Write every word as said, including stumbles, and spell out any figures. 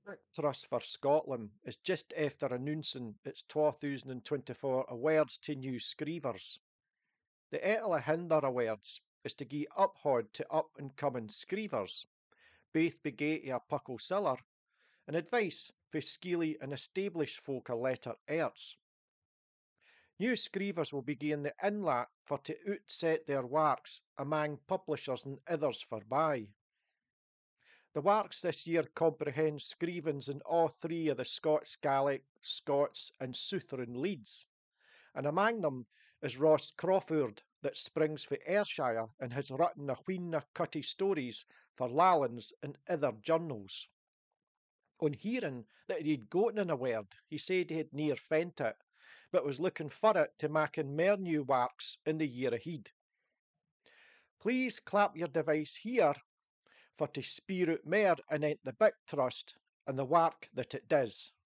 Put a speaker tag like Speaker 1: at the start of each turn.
Speaker 1: Book Trust for Scotland is just after announcing its two thousand twenty-four awards to new screevers. The Etala Hinder Awards is to gie uphaud to up and coming screevers, both begate a puckle siller, and advice for skeely and established folk a letter arts. New screevers will be given the inlet for to outset their works among publishers and others for buy. The works this year comprehend screevings in all three of the Scots Gaelic, Scots, and Southron leads, and among them is Ross Crawford, that springs for Ayrshire and has written a wheen of cutty stories for Lallans and other journals. On hearing that he'd gotten an award, he said he had near fent it, but was looking for it to making more new works in the year ahead. Please clap your device here for to spear out more anent the Book Trust and the work that it does.